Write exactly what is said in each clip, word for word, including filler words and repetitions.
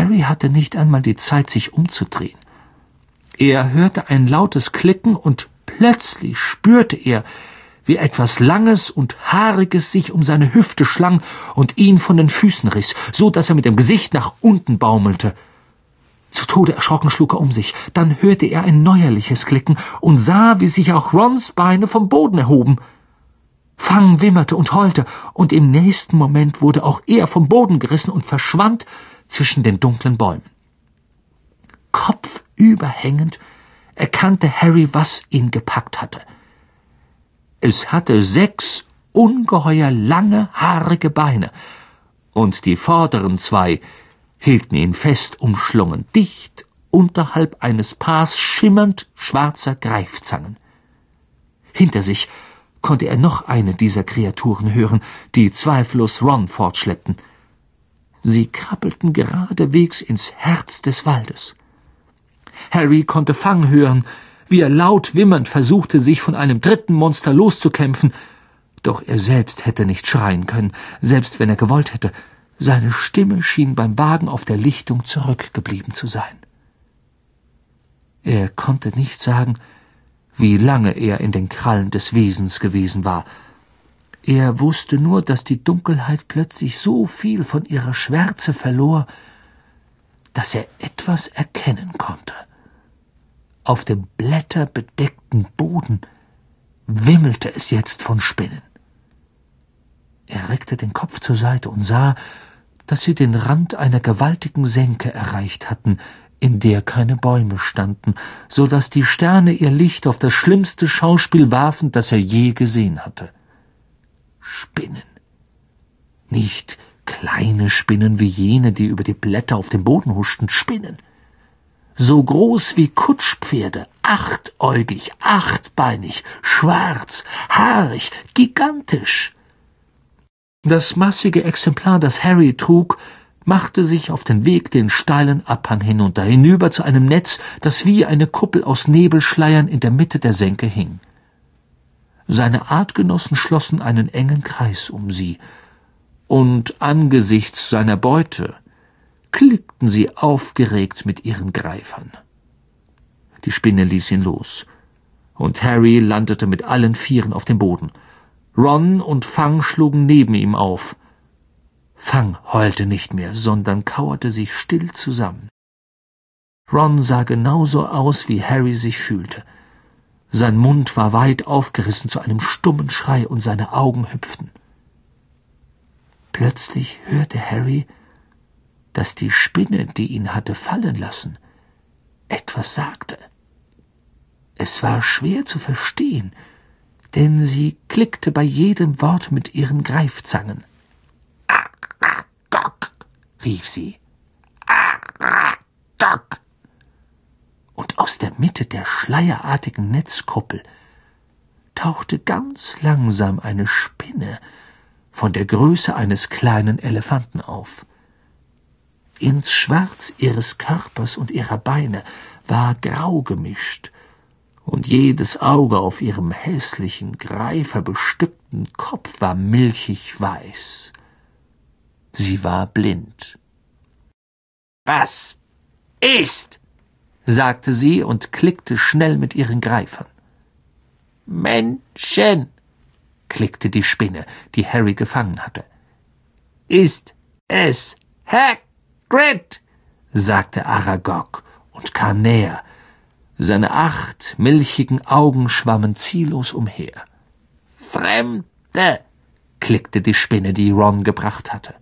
Harry hatte nicht einmal die Zeit, sich umzudrehen. Er hörte ein lautes Klicken und plötzlich spürte er, wie etwas Langes und Haariges sich um seine Hüfte schlang und ihn von den Füßen riss, so dass er mit dem Gesicht nach unten baumelte. Zu Tode erschrocken schlug er um sich. Dann hörte er ein neuerliches Klicken und sah, wie sich auch Rons Beine vom Boden erhoben. Fang wimmerte und heulte, und im nächsten Moment wurde auch er vom Boden gerissen und verschwand zwischen den dunklen Bäumen. Kopfüberhängend erkannte Harry, was ihn gepackt hatte. Es hatte sechs ungeheuer lange, haarige Beine, und die vorderen zwei hielten ihn fest umschlungen, dicht unterhalb eines Paars schimmernd schwarzer Greifzangen. Hinter sich konnte er noch eine dieser Kreaturen hören, die zweifellos Ron fortschleppten. Sie krabbelten geradewegs ins Herz des Waldes. Harry konnte Fang hören, wie er laut wimmernd versuchte, sich von einem dritten Monster loszukämpfen, doch er selbst hätte nicht schreien können, selbst wenn er gewollt hätte. Seine Stimme schien beim Wagen auf der Lichtung zurückgeblieben zu sein. Er konnte nicht sagen, wie lange er in den Krallen des Wesens gewesen war. Er wusste nur, dass die Dunkelheit plötzlich so viel von ihrer Schwärze verlor, dass er etwas erkennen konnte. Auf dem blätterbedeckten Boden wimmelte es jetzt von Spinnen. Er reckte den Kopf zur Seite und sah, dass sie den Rand einer gewaltigen Senke erreicht hatten, in der keine Bäume standen, so dass die Sterne ihr Licht auf das schlimmste Schauspiel warfen, das er je gesehen hatte. Spinnen. Nicht kleine Spinnen wie jene, die über die Blätter auf dem Boden huschten, Spinnen. So groß wie Kutschpferde, achtäugig, achtbeinig, schwarz, haarig, gigantisch. Das massige Exemplar, das Harry trug, machte sich auf den Weg den steilen Abhang hinunter, hinüber zu einem Netz, das wie eine Kuppel aus Nebelschleiern in der Mitte der Senke hing. Seine Artgenossen schlossen einen engen Kreis um sie, und angesichts seiner Beute klickten sie aufgeregt mit ihren Greifern. Die Spinne ließ ihn los, und Harry landete mit allen Vieren auf dem Boden. Ron und Fang schlugen neben ihm auf. Fang heulte nicht mehr, sondern kauerte sich still zusammen. Ron sah genauso aus, wie Harry sich fühlte. Sein Mund war weit aufgerissen zu einem stummen Schrei, und seine Augen hüpften. Plötzlich hörte Harry, dass die Spinne, die ihn hatte fallen lassen, etwas sagte. Es war schwer zu verstehen, denn sie klickte bei jedem Wort mit ihren Greifzangen. »Aragog«, rief sie. »Aragog«. Und aus der Mitte der schleierartigen Netzkuppel tauchte ganz langsam eine Spinne von der Größe eines kleinen Elefanten auf. Ins Schwarz ihres Körpers und ihrer Beine war grau gemischt, und jedes Auge auf ihrem hässlichen, greiferbestückten Kopf war milchig weiß. Sie war blind. »Was ist?« sagte sie und klickte schnell mit ihren Greifern. »Menschen«, klickte die Spinne, die Harry gefangen hatte. »Ist es Hagrid?«, sagte Aragog und kam näher. Seine acht milchigen Augen schwammen ziellos umher. »Fremde«, klickte die Spinne, die Ron gebracht hatte.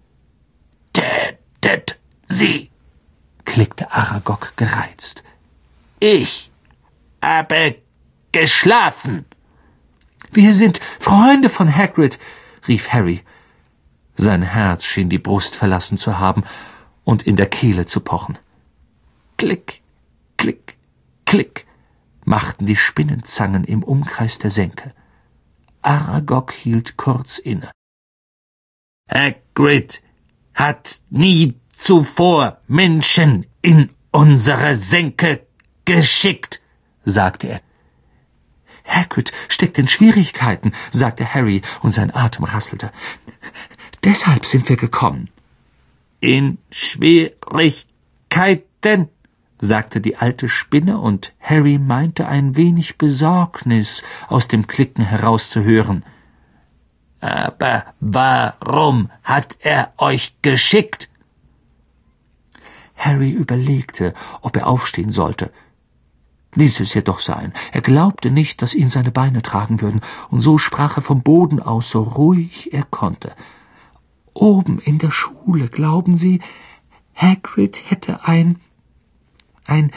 »Tötet sie«, klickte Aragog gereizt. »Ich habe geschlafen.« »Wir sind Freunde von Hagrid«, rief Harry. Sein Herz schien die Brust verlassen zu haben und in der Kehle zu pochen. Klick, klick, klick machten die Spinnenzangen im Umkreis der Senke. Aragog hielt kurz inne. »Hagrid hat nie zuvor Menschen in unsere Senke geschickt«, sagte er. »Hagrid steckt in Schwierigkeiten«, sagte Harry, und sein Atem rasselte. »Deshalb sind wir gekommen.« in Schwierigkeiten, sagte die alte Spinne, und Harry meinte ein wenig Besorgnis aus dem Klicken herauszuhören. »Aber warum hat er euch geschickt?« Harry überlegte, ob er aufstehen sollte, ließ es jedoch sein. Er glaubte nicht, dass ihn seine Beine tragen würden, und so sprach er vom Boden aus, so ruhig er konnte. »Oben in der Schule, glauben Sie, Hagrid hätte ein, ein,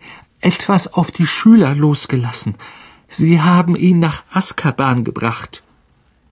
etwas auf die Schüler losgelassen. Sie haben ihn nach Azkaban gebracht.«